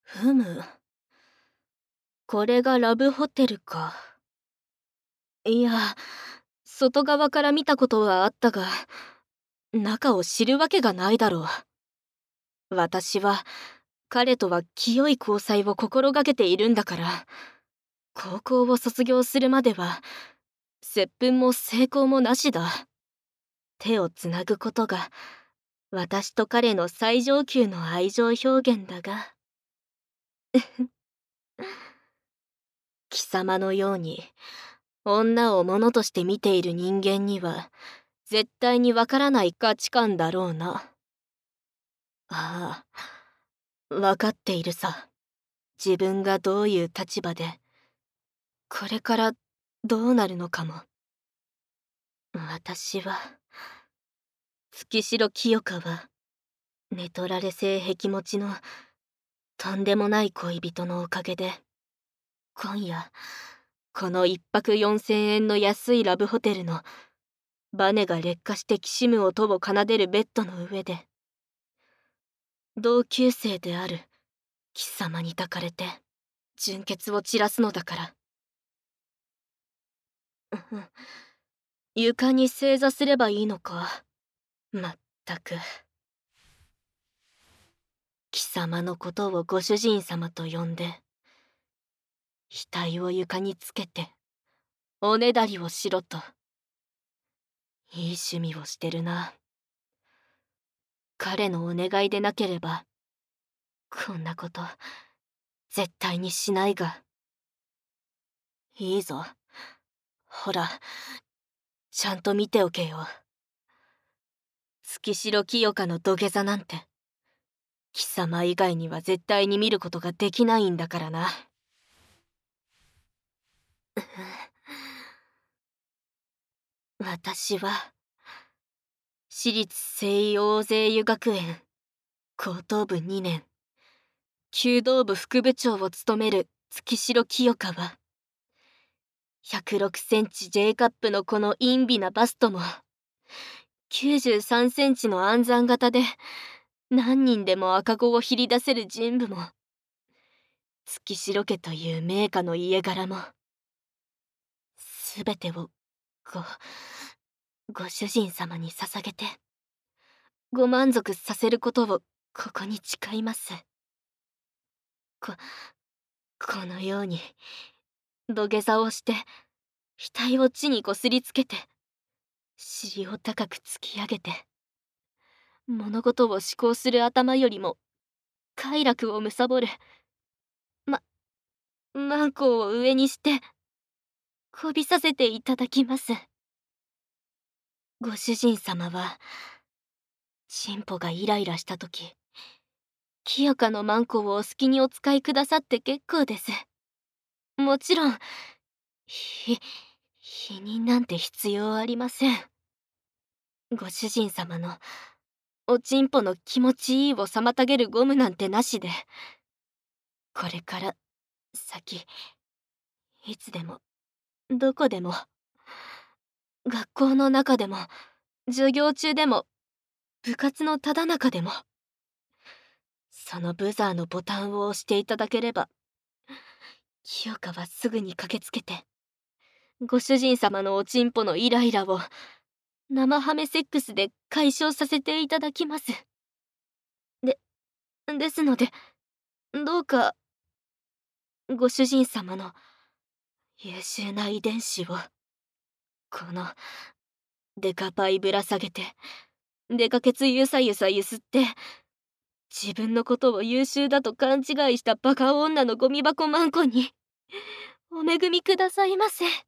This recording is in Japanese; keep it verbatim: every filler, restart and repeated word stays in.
ふむ。これがラブホテルか。いや、外側から見たことはあったが、中を知るわけがないだろう。私は、彼とは清い交際を心がけているんだから、高校を卒業するまでは、接吻も成功もなしだ。手をつなぐことが、私と彼の最上級の愛情表現だが。貴様のように、女を物として見ている人間には、絶対にわからない価値観だろうな。ああ、わかっているさ。自分がどういう立場で、これからどうなるのかも。私は、月城清香は、寝取られ性癖持ちの、とんでもない恋人のおかげで、今夜、この一泊四千円の安いラブホテルの、バネが劣化してきしむ音を奏でるベッドの上で、同級生である貴様に抱かれて純潔を散らすのだから。床に正座すればいいのか。まったく。貴様のことをご主人様と呼んで、額を床につけておねだりをしろと。いい趣味をしてるな。彼のお願いでなければこんなこと絶対にしないが。いいぞ。ほら、ちゃんと見ておけよ。月城清香の土下座なんて、貴様以外には絶対に見ることができないんだからな。私は、私立聖養生湯学園高等部にねん、弓道部副部長を務める月城清香は、ひゃくろくセンチ J カップのこの陰微なバストも、きゅうじゅうさんセンチの暗算型で、何人でも赤子を切り出せる人部も、月城家という名家の家柄も、すべてを、ご、ご主人様に捧げて、ご満足させることをここに誓います。こ、このように、土下座をして、額を地にこすりつけて、尻を高く突き上げて、物事を思考する頭よりも、快楽を貪る、ま、マンコを上にして、こびさせていただきます。ご主人様は、チンポがイライラしたとき、清香のマンコをお好きにお使いくださって結構です。もちろん、ひ、否認なんて必要ありません。ご主人様の、おちんぽの気持ちいいを妨げるゴムなんてなしで、これから、先、いつでも、どこでも、学校の中でも、授業中でも、部活のただ中でも、そのブザーのボタンを押していただければ、清香はすぐに駆けつけて、ご主人様のおちんぽのイライラを、生ハメセックスで解消させていただきます。で、ですので、どうか、ご主人様の優秀な遺伝子を、この、デカパイぶら下げて、デカケツゆさゆさゆすって、自分のことを優秀だと勘違いしたバカ女のゴミ箱マンコに、お恵みくださいませ。